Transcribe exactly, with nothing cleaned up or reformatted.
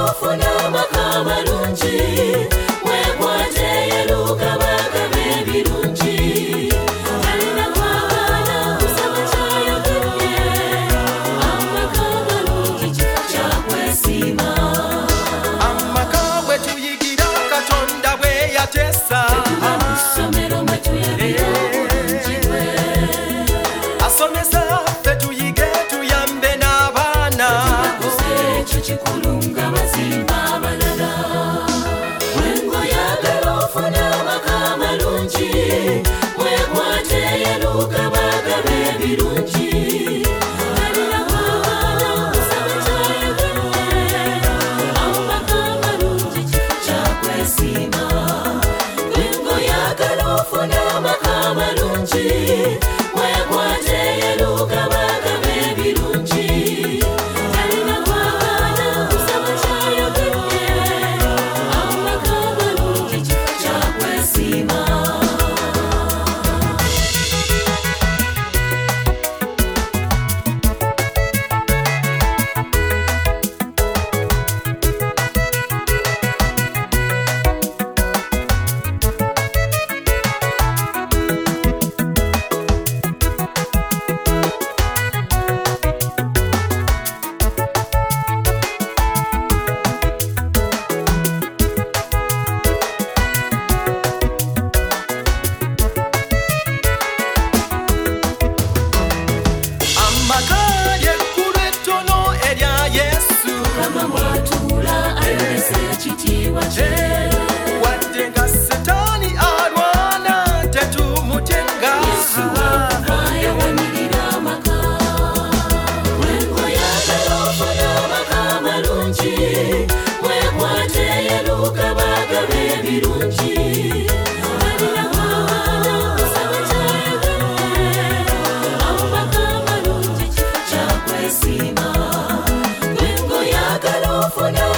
ofuna makama lungi wekwate luka bagabe birungi kalina kwagala kusaba kyayogedde amakama lungi kyakwesiima amaka bwe tuyigira Katonda bwe yatesa somero mwe tuyabira obulungi bwe asomesa ffe tuyige tuyambe n'abaana ekyo kikulu nga bazimba abalala wengoyagala ofuna makama lungi wekwate luka bagabe ebirungi kalina kwagala kusaba kyayogedde amakama lungi kyakwesiima wengoyagala ofuna makama lungi wekwate luka bagabe ebirungi kalina kwagala kusaba kyayogedde amakama lungi kyakwesiima amaka ly'eggulu ettono erya Yesu kama mwatuula ayolesa ekitiibwa kye wadde nga Setaani alwana tetumutenga ayawanirira amaka wengoyagala ofuna makama lungi wekwate luka bagabe ebirungi kalina kwagala kusaba kyayogedde amakama lungi kyakwesiima wengoyagala ofuna